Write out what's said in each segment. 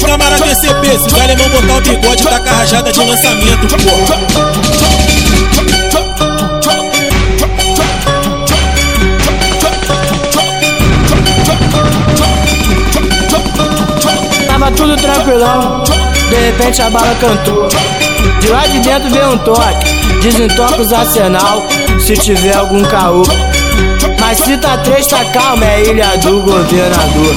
camarada DCP, se o alemão botar o bigode, tá com a rajada de lançamento, porra. Tava tudo tranquilão, de repente a bala cantou. De lá de dentro veio um toque, desentoca os arsenal, se tiver algum caô. Mas se tá 3 tá calma, é ilha do governador.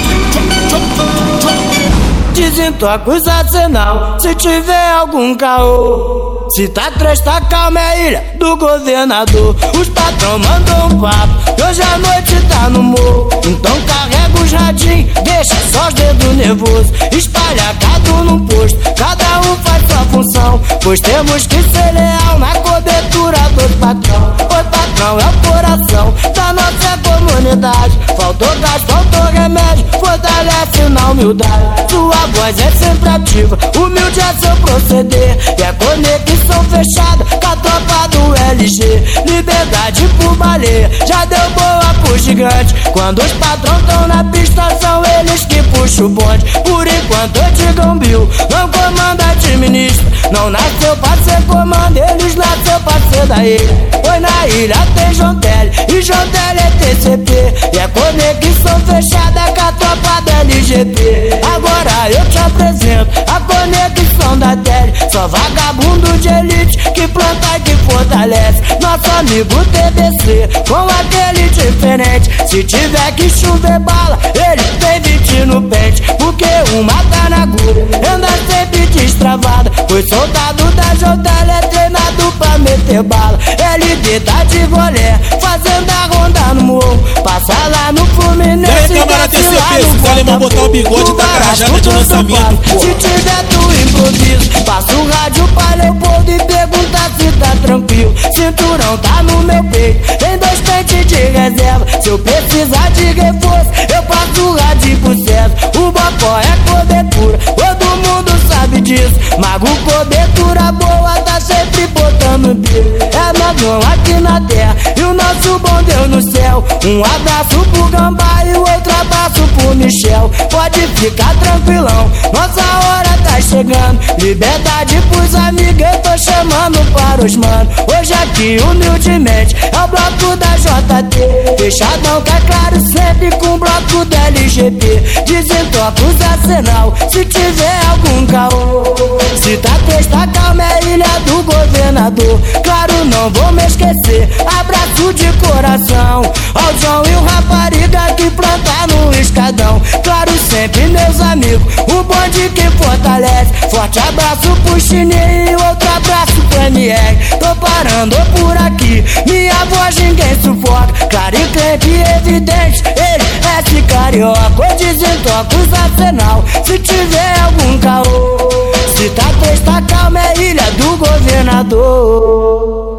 Desentoca os arsenal, se tiver algum caô. Se tá 3 tá calma, é ilha do governador. Os patrão mandam um papo, hoje a noite tá no morro. Então carrega os radinhos, deixa só os dedos nervosos. Espalha cada um num posto, cada um faz sua função. Pois temos que ser leal na cobertura do patrão. O patrão é o coração da nossa comunidade. Faltou gás, faltou remédio, fortalece na humildade. Sua voz é sempre ativa, humilde é seu proceder. E a conexão fechada com a tropa do LG. Liberdade por baleia, já deu boa pro gigante. Quando os patrões tão na pista, são eles que puxam o bonde. Por enquanto eu te gambio, não comanda, administra. Não nasceu pra ser comando, eles nasceu pra ser da ilha. Pois na ilha tem João Tele, e João Tele é TCP. E a conexão fechada com a tropa da LGP. Agora eu te apresento a conexão da Tele. Só vagabundo de elite que planta e que fortalece. Nosso amigo TBC com aquele diferente. Se tiver que chover bala, ele tem 20 no pente. Porque uma tá na agulha, anda sempre destravada. Pois soldado da Jotela é treinado pra meter bala. LD tá de golé, fazendo a ronda no morro. Passa lá no Fluminense. E aí, camarada DCP, se o alemão botar o bigode, tá com a rajada de lançamento, porra. Se tiver tu improviso, passa o rádio pra Leopoldo e pergunta se tá tranquilo. Cinturão tá no meu peito, tem 2 pentes de reserva. Se eu precisar de reforço, eu passo o rádio pro César. O bocó é cobertura, todo mundo sabe disso. Mago cobertura boa, tá sempre botando bico. É magrão aqui na terra e o nosso bom Deus no céu. Um abraço pro Gambá e o outro abraço pro Michel. Pode ficar tranquilão, nossa hora tá chegando. Liberdade pros amigos, eu tô chamando para os mano. Hoje aqui humildemente é o bloco da JT. Fechadão que é claro sempre com o bloco da LGP. Desentoca os arsenal, se tiver algum caô. Se tá 3 tá calma, é ilha do governador. Claro, não vou me esquecer, abraço de coração ao João e o rapariga que planta no escadão. Claro, sempre meus amigos, o bonde que fortalece. Forte abraço pro Chininho e outro abraço pro MR. Tô parando por aqui, minha voz ninguém sufoca. Claro e crente e evidente, ele é esse carioca. Eu desentoca os arsenal, se tiver algum caô. Se tá 3 tá calma, é ilha do governador.